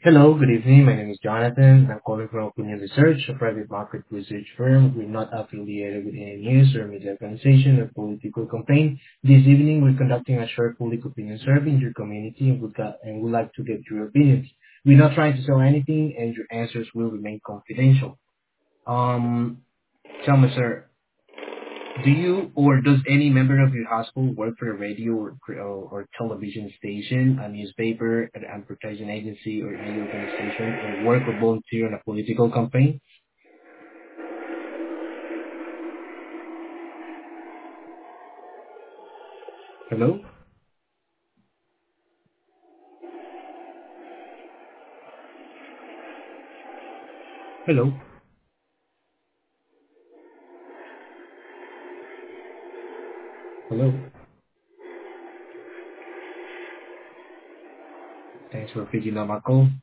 Hello, good evening. My name is Jonathan. I'm calling from Opinion Research, a private market research firm. We're not affiliated with any news or media organization or political campaign. This evening, we're conducting a short public opinion survey in your community and would like to get your opinions. We're not trying to sell anything, and your answers will remain confidential. Um, Tell me, sir, do you or does any member of your household work for a radio or television station, a newspaper, an advertising agency, or any organization, or work or volunteer in a political campaign? Hello? Hello? Hello? Thanks for picking up my call.